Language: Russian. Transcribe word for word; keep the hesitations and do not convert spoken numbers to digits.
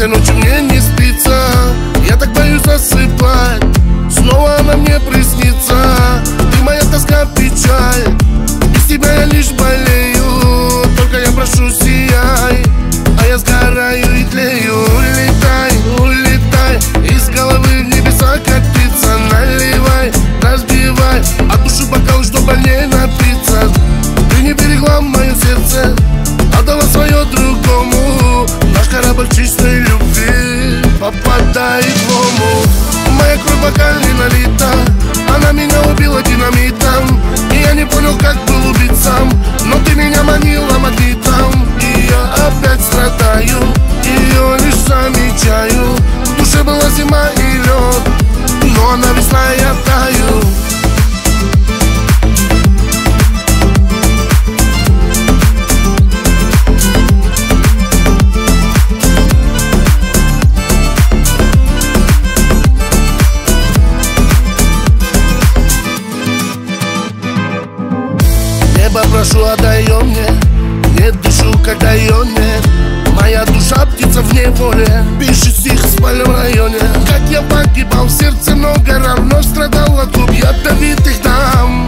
Этой ночью мне не спится, я так боюсь засыпать. Снова она мне приснится, ты моя тоска, печаль. Без тебя я лишь болею, только я прошу, сияй. А я сгораю и тлею. Улетай, улетай, из головы в небеса катиться. Наливай, разбивай, от души бокал, чтобы не напиться. Ты не берегла мое сердце, отдала свое другому. Наш корабль чистой любви попадает в омут. Моя кровь в бокале налита, она меня убила динамитом. И я не понял, как был убит сам, но ты меня манила магнитом. И я опять страдаю, ее лишь замечаю. В душе была зима и лед, но она весна, и я таю. Небо прошу, отдай ее мне, нет, душу, когда ее нет. Моя душа птица в неволе, пишет стих в спальном районе. Как я погибал, в сердце много ран, но страдал от губ ядовитых дам.